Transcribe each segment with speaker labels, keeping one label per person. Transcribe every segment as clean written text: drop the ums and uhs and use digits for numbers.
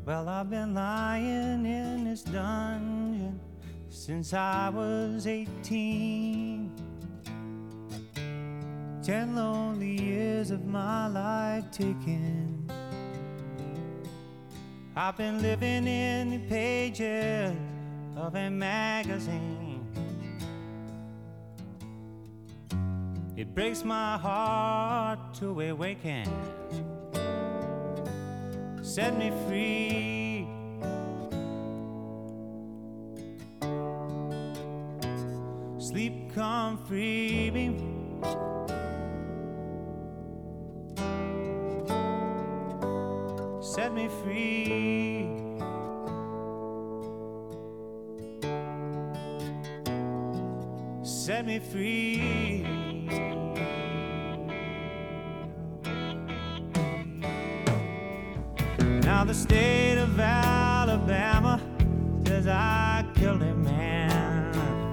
Speaker 1: Well, I've been lying in this dungeon since I was 18. 10 lonely years of my life taken. I've been living in the pages of a magazine. It breaks my heart to awaken. Set me free. Sleep, come free me. Set me free. Set me free. Now the state of Alabama says I killed a man.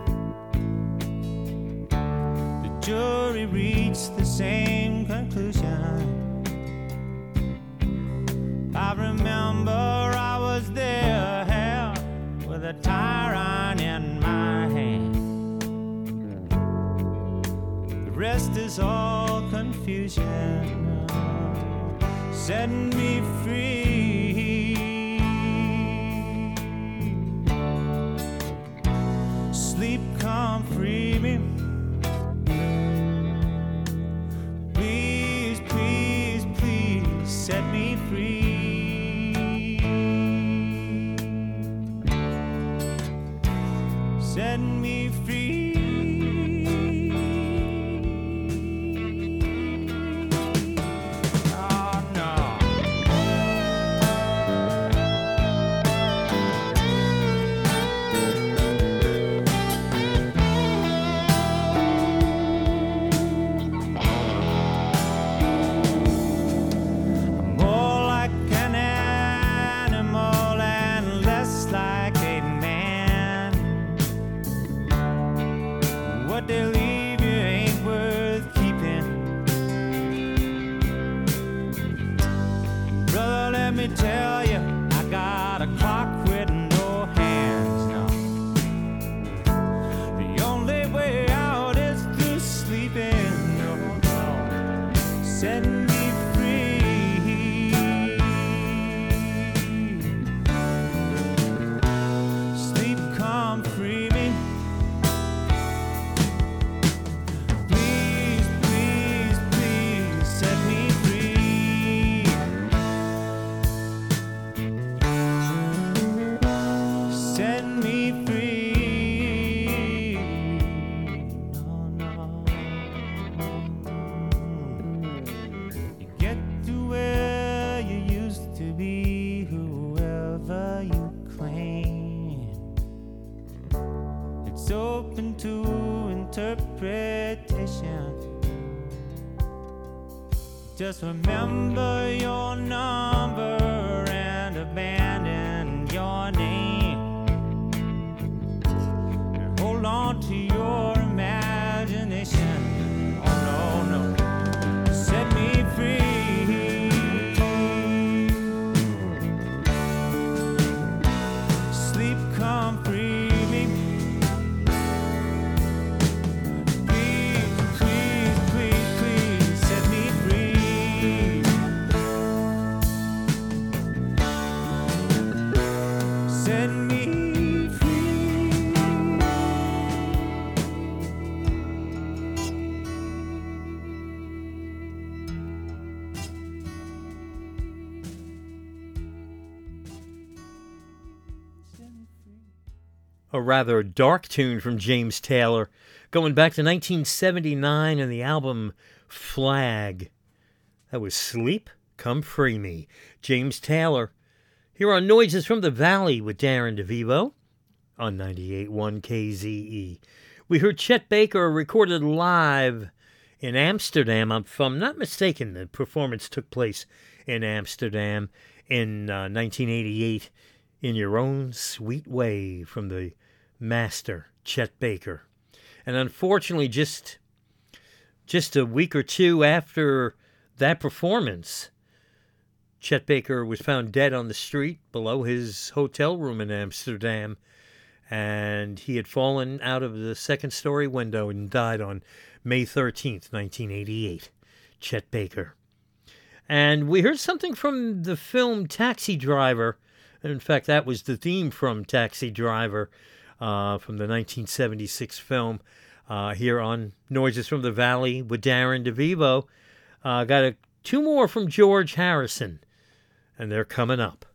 Speaker 1: The jury reached the same conclusion. I remember I was there with a tyrant in my hand. The rest is all confusion. Set me free. Sleep, come free me. Please, please, please set me free. Set me free. Tell you, I got a clock with no hands now. The only way out is through sleeping. No, no. Set me free. Sleep, come free me. Please, please, please set me free. Set me free. No, no. You get to where you used to be, whoever you claim. It's open to interpretation. Just remember your number and abandon your name. Hold on to your imagination. Oh no, no. Set me free. Sleep, come free me. Please, please, please, please set me free. Set me
Speaker 2: a rather dark tune from James Taylor, going back to 1979 and the album Flag. That was Sleep, Come Free Me. James Taylor. Here are Noises from the Valley with Darren DeVivo on 98.1 KZE. We heard Chet Baker recorded live in Amsterdam. If I'm not mistaken, the performance took place in Amsterdam in 1988 in Your Own Sweet Way from the master, Chet Baker. And unfortunately, just a week or two after that performance, Chet Baker was found dead on the street below his hotel room in Amsterdam, and he had fallen out of the second-story window and died on May 13th, 1988. Chet Baker. And we heard something from the film Taxi Driver. In fact, that was the theme from Taxi Driver, from the 1976 film, here on Noises from the Valley with Darren DeVivo. Got two more from George Harrison, and they're coming up.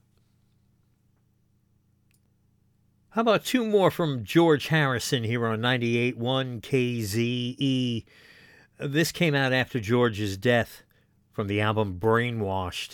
Speaker 2: How about two more from George Harrison here on 98.1 KZE? This came out after George's death from the album Brainwashed.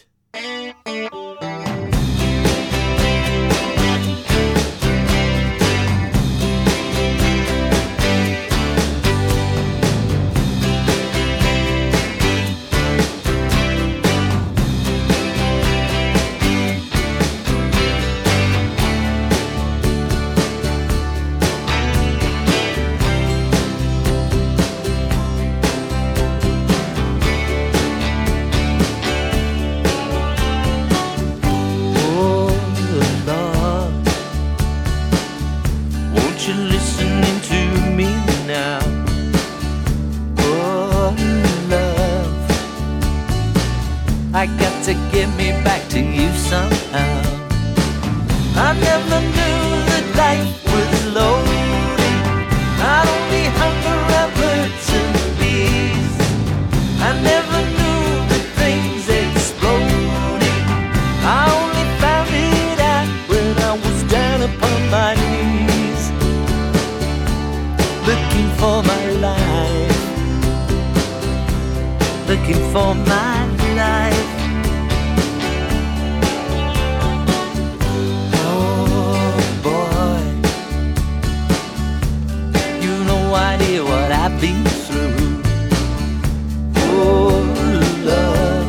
Speaker 3: I got to get me back to you somehow. I never knew that life was loaded, not only hunger and birds and bees. I never knew that things exploded. I only found it out when I was down upon my knees, looking for my life, looking for my life. Idea what I've been through. Oh, love,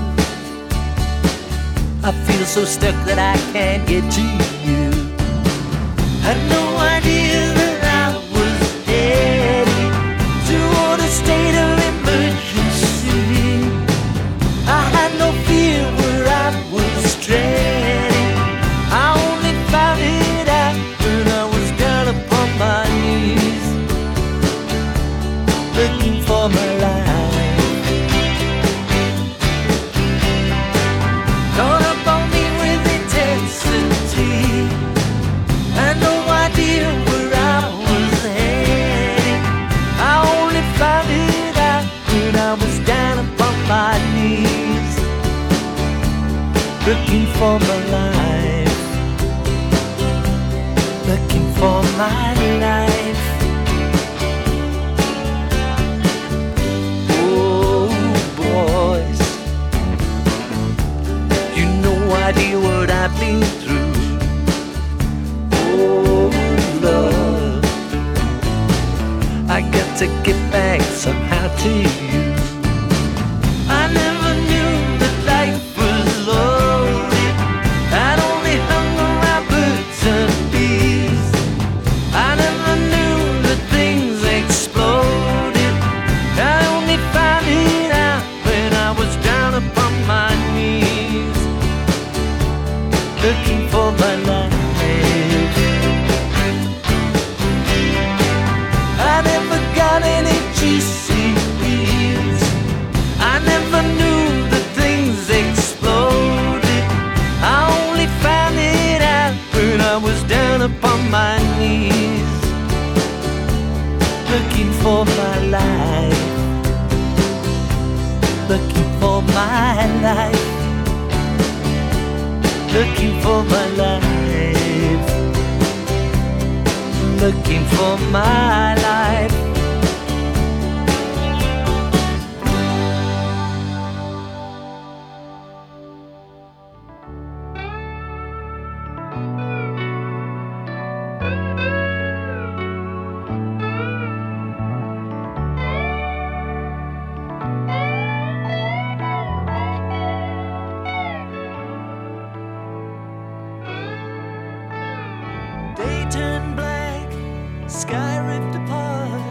Speaker 3: I feel so stuck that I can't get to you. Had no idea that I was headed toward a state of emergency. I had no fear where I was treading. I only found it out when I was down upon my knees, looking for my life. Caught up on me with intensity. Had no idea where I was heading. I only found it out when I was down upon my knees, looking for my life, looking for my life. Idea what I've been through. Oh, love, I got to get back somehow to you. I never knew that life was loaded, not only hung around birds and bees. I never knew that things exploded. I only found it out when I was down upon my knees, looking for my life. I never got any GCPs. I never knew that things exploded. I only found it out when I was down upon my knees, looking for my life, looking for my life, looking for my life, looking for my life. Day turned black, sky ripped apart.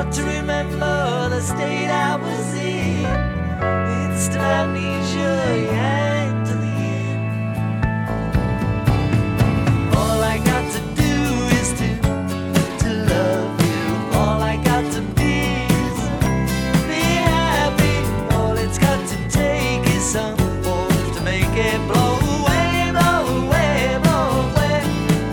Speaker 3: hard to remember the state I was in. Instant amnesia, yeah, to the end. All I got to do is to love you. All I got to be is be happy. All it's got to take is some force to make it blow away, blow away, blow away.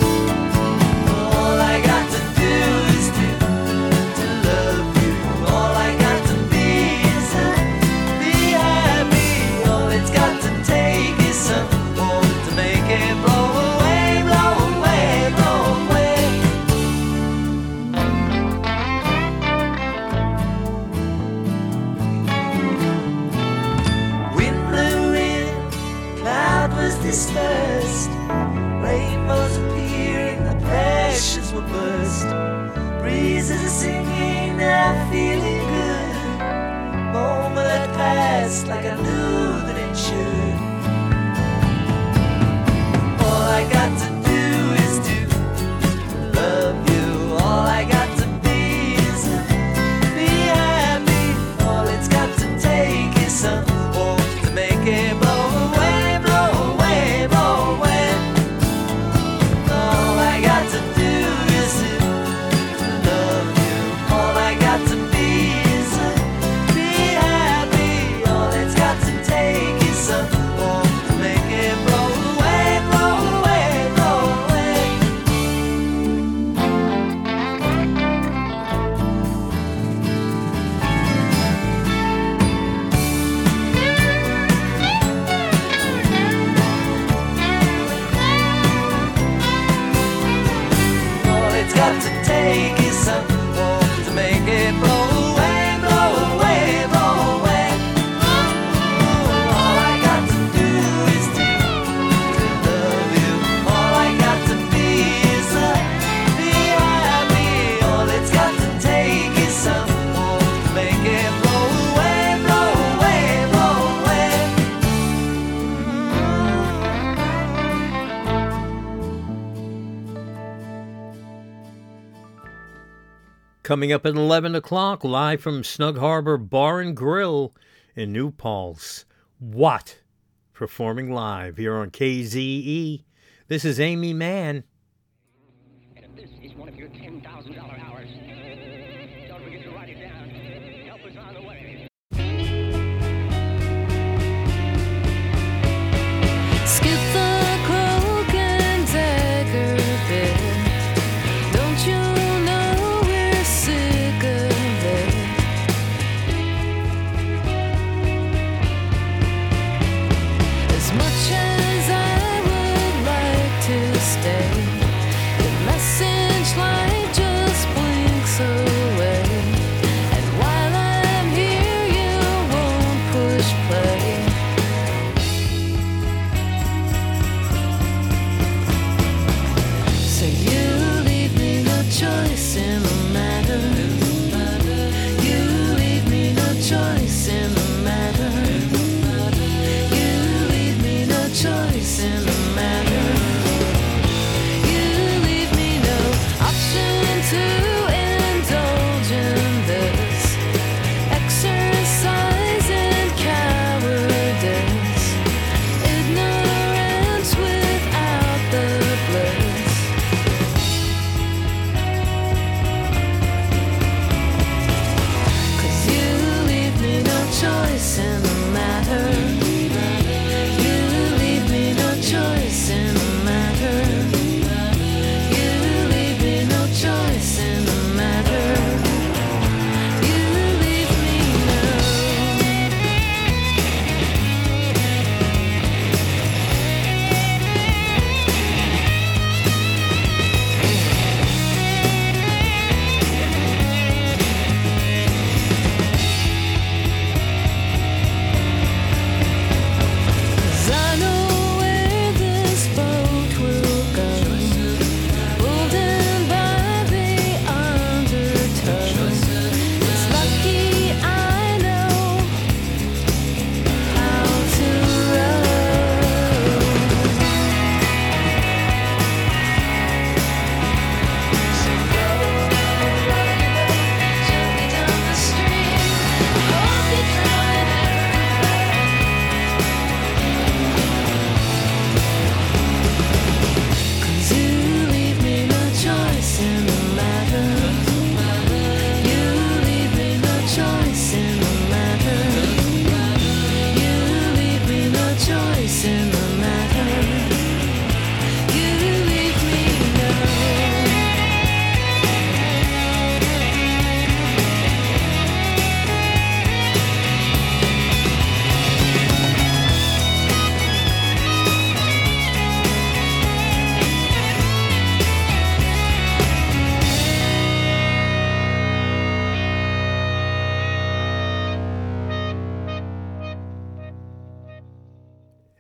Speaker 3: All I got to do is to love you. All I got to be is be happy. All it's got to take is some force to make it blow away, blow away, blow away. Wind blew in, cloud was dispersed, rainbows appearing, the passions were burst. Breezes are singing, they're feeling good. Moment that passed like I knew that it should. All I got to do is to love you. All I got to be is be happy. All it's got to take is some warmth to make it blow away, blow away, blow away. All I got to do is to love you. All I got to be is be happy. All it's got to take is some warmth to make it blow away, blow away, blow away. All it's got to take is some warmth to make it blow away, blow away, blow away. All I got to do is to love you. All I got to be is be happy. All it's got to take is some warmth to make it blow away, blow away, blow away.
Speaker 2: Coming up at 11 o'clock, live from Snug Harbor Bar and Grill in New Paltz. What? Performing live here on KZE. This is Amy Mann.
Speaker 4: And if this is one of your $10,000 hours, don't forget to write it down. Help is on the way.
Speaker 5: Skip the cloak and dagger bit. Don't you know we're sick of it? As much as I would like to stay, the message light just blinks away. And while I'm here, you won't push play. So you leave me no choice in the matter. You leave me no choice in the matter. You leave me no choice in the matter. You leave me no option to indulge in this exercise in cowardice, ignorance without the bliss. 'Cause you leave me no choice in the matter. You leave me no choice in the matter. You leave me no choice in the matter. You leave me no.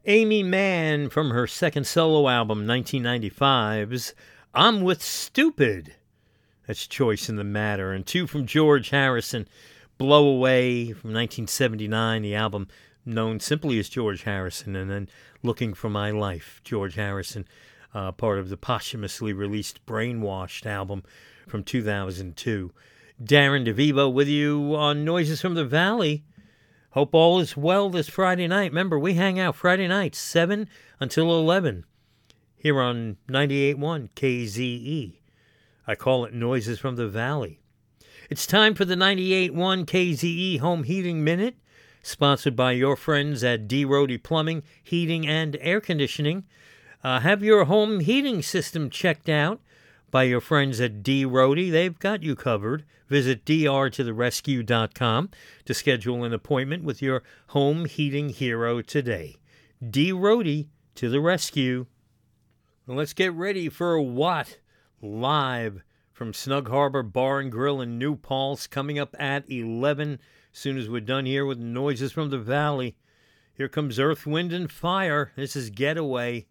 Speaker 2: Amy Mann from her second solo album, 1995's I'm With Stupid. That's Choice in the Matter. And two from George Harrison, Blow Away from 1979, the album known simply as George Harrison, and then Looking for My Life, George Harrison, part of the posthumously released Brainwashed album from 2002. Darren DeVivo with you on Noises from the Valley. Hope all is well this Friday night. Remember, we hang out Friday nights, 7 until 11, here on 98.1 KZE. I call it Noises from the Valley. It's time for the 98.1 KZE Home Heating Minute, sponsored by your friends at D. Rohde Plumbing, Heating, and Air Conditioning. Have your home heating system checked out by your friends at D. Rohde. They've got you covered. Visit drtotherescue.com to schedule an appointment with your home heating hero today. D. Rohde to the rescue. Well, let's get ready for What? Live from Snug Harbor Bar and Grill in New Paltz, coming up at 11. As soon as we're done here with Noises from the Valley, here comes Earth, Wind, and Fire. This is Getaway.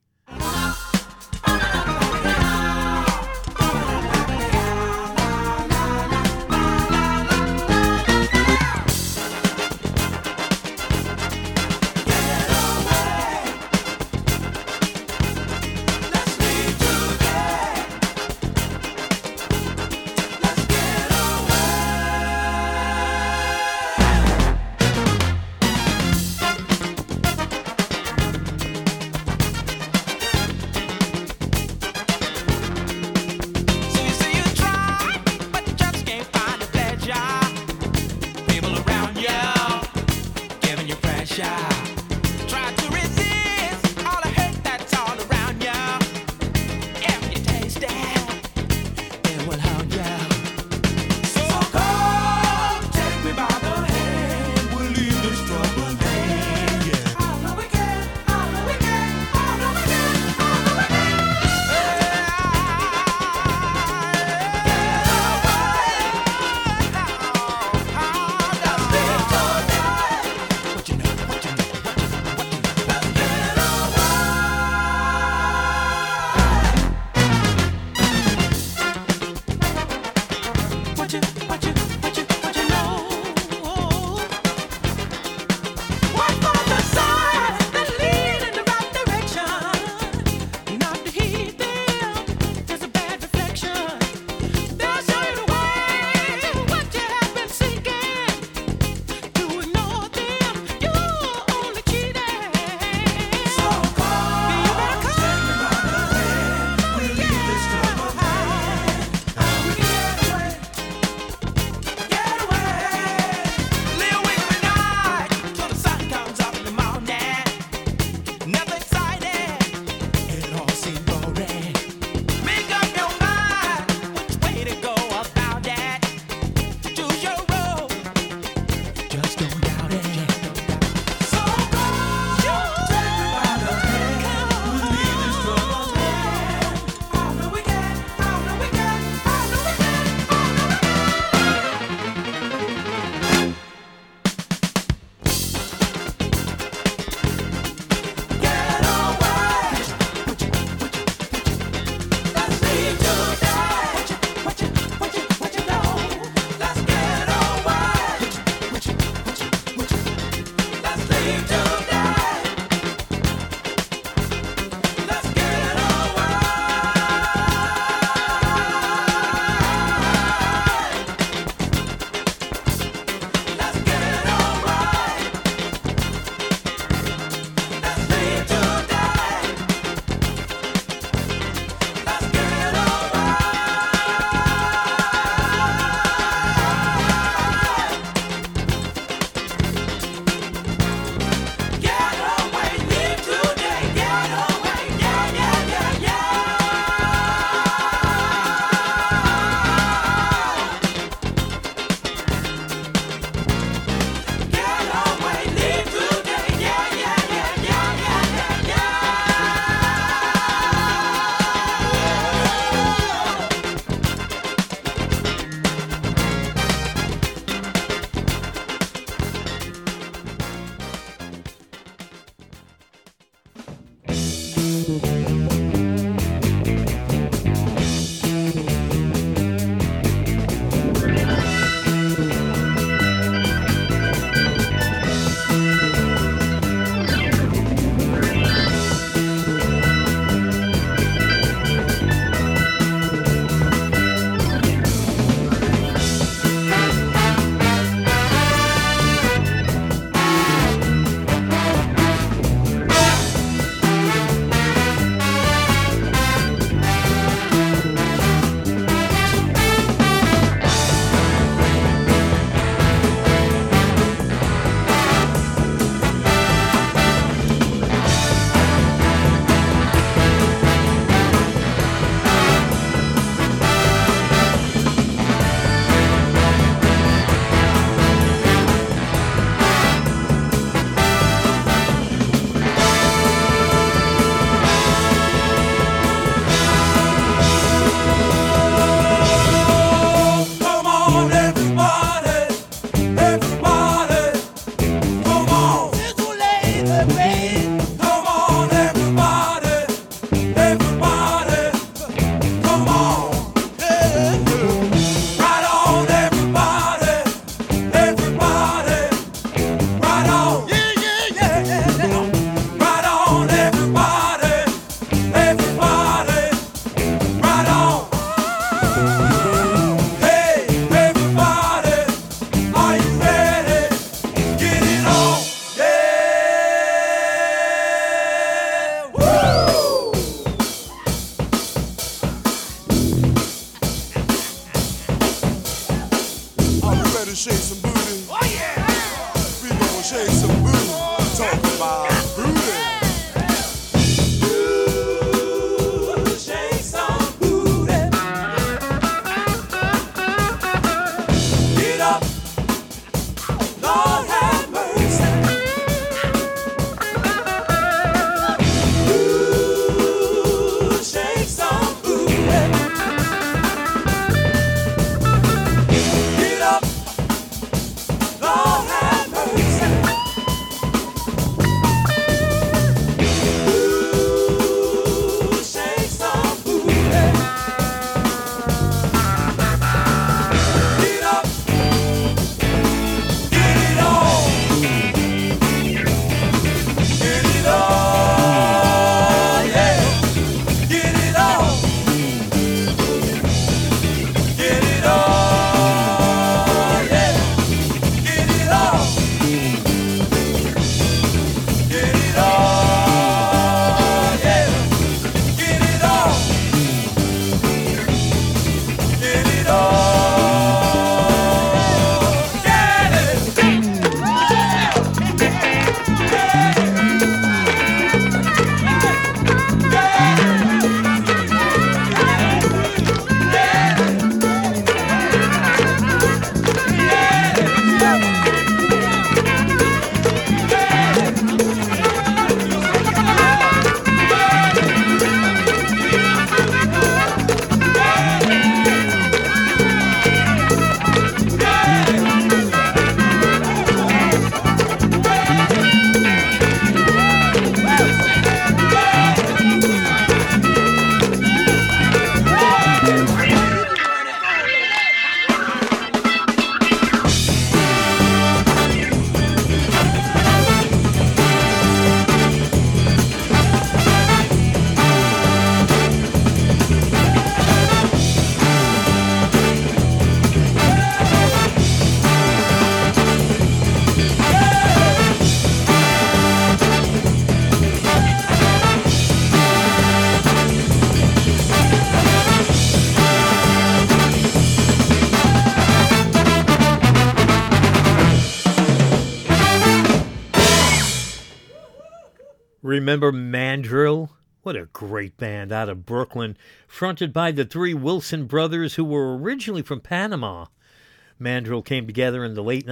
Speaker 2: Remember Mandrill? What a great band out of Brooklyn, fronted by the three Wilson brothers who were originally from Panama. Mandrill came together in the late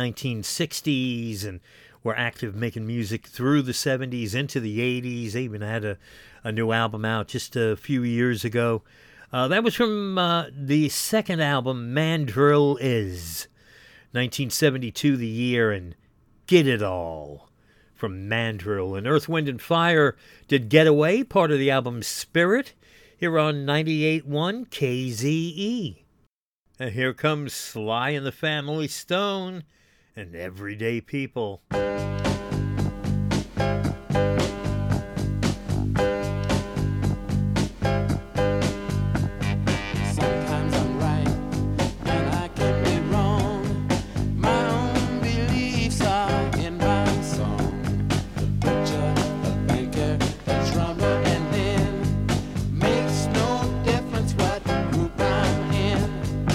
Speaker 2: 1960s and were active making music through the 70s into the 80s. They even had a new album out just a few years ago. That was from the second album, Mandrill Is. 1972 the year, and Get It All from Mandrill. And Earth, Wind & Fire did Getaway, part of the album Spirit, here on 98.1 KZE. And here comes Sly and the Family Stone and Everyday People.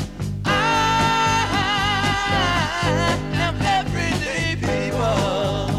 Speaker 6: Everyday people.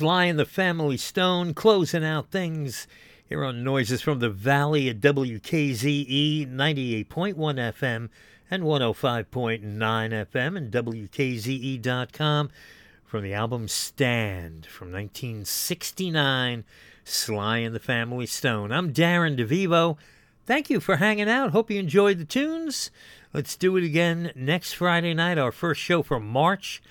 Speaker 2: Sly and the Family Stone closing out things here on Noises from the Valley at WKZE 98.1 FM and 105.9 FM and WKZE.com from the album Stand from 1969, Sly and the Family Stone. I'm Darren DeVivo. Thank you for hanging out. Hope you enjoyed the tunes. Let's do it again next Friday night, our first show for March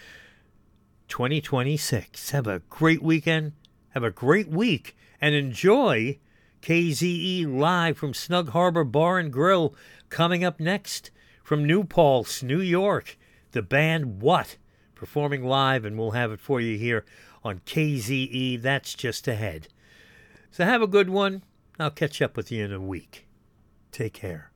Speaker 2: 2026. Have a great weekend. Have a great week. And enjoy KZE Live from Snug Harbor Bar and Grill. Coming up next from New Paltz, New York, the band What? Performing live, and we'll have it for you here on KZE. That's just ahead. So have a good one. I'll catch up with you in a week. Take care.